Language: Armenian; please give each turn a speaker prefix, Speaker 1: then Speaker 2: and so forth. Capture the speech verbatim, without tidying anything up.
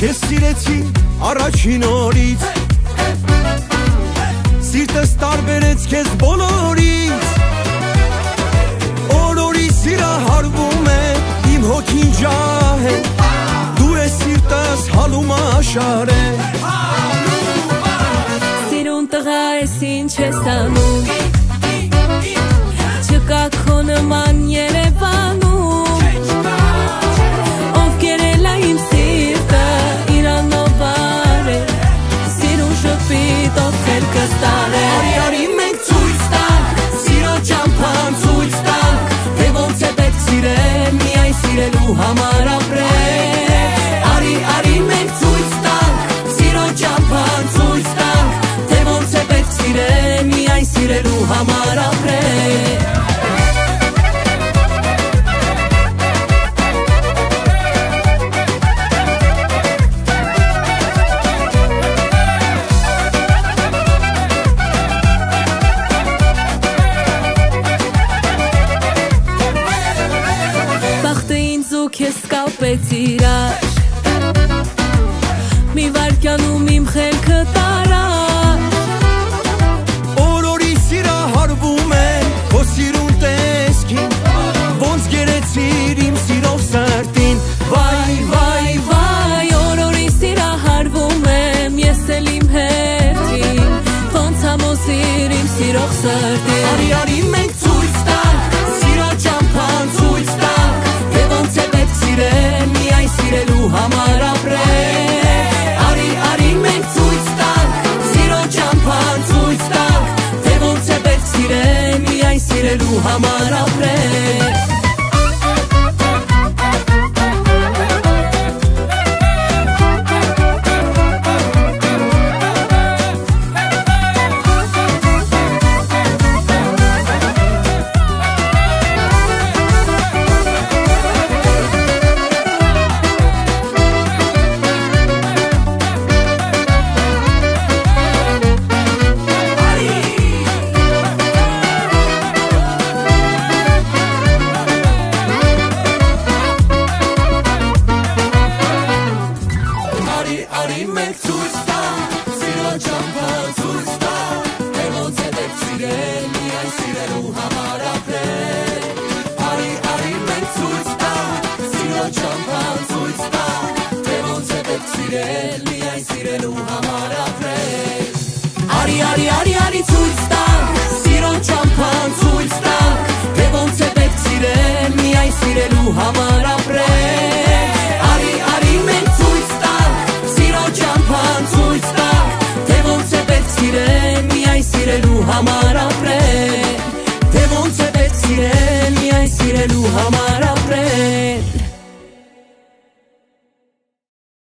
Speaker 1: Քեզ սիրեցի առաջին օրից, սիրտս տարբերեց քեզ բոլորից, օր-օրի սիրահարվում է, իմ հոգին ջահ է, դու ես սիրտս հալում աշար է։
Speaker 2: Սիրուն տղա ես ինչ ես անում, չկա քո նման Երևանում, ով կերել է իմ սիրտը, իրանով արել, սիրուն շփիտ ով խելքս տարել։
Speaker 1: Արի արի մենք ցույց տանք, սիրո ճամփան ցույց տանք, թե ոնց է պետք սիրել, միայն սիրելու համար ապրել։ Արի արի մենք ցույց տանք, սիրո ճամփան ցույց տանք, թե ոնց է պետք սիրել, միայն սիրելու համար ապրել։
Speaker 2: Քեզ կապեց իրար, մի վարկյանում իմ խելքը տարար,
Speaker 1: օր-օրի սիրահարվում է քո սիրուն տեսքին, ոնց գերեցիր իմ սիրով սրտին, վայ վայ
Speaker 2: վայ, օր-օրի սիրահարվում եմ ես էլ իմ հերթին, ոնց համոզիր իմ սիրող սրտին։
Speaker 1: Արի արի մենք ցույց տանք, սիրո ճամփան ցույց տանք, թե ոնց է պետք սիրել, միայն սիրելու համար ապրել։ Արի արի մենք ցույց տանք, սիրո ճամփան ցույց տանք, թե ոնց է պետք սիրել, միայն սիրելու համար ապրել։ Արի մենք ցույց տանք, սիրո ճամփան ցույց տանք, թե ոնց է պետք սիրել, միայն սիրելու համար ապրել։ Արի արի մենք ցույց տանք, սիրո ճամփան ցույց տանք, թե ոնց է պետք սիրել, միայն սիրելու համար ապրել։ Արի արի արի արի ցույց տանք, սիրո ճամփան ցույց տանք, թե ոնց է պետք սիրել, միայն սիրելու համար ապրել։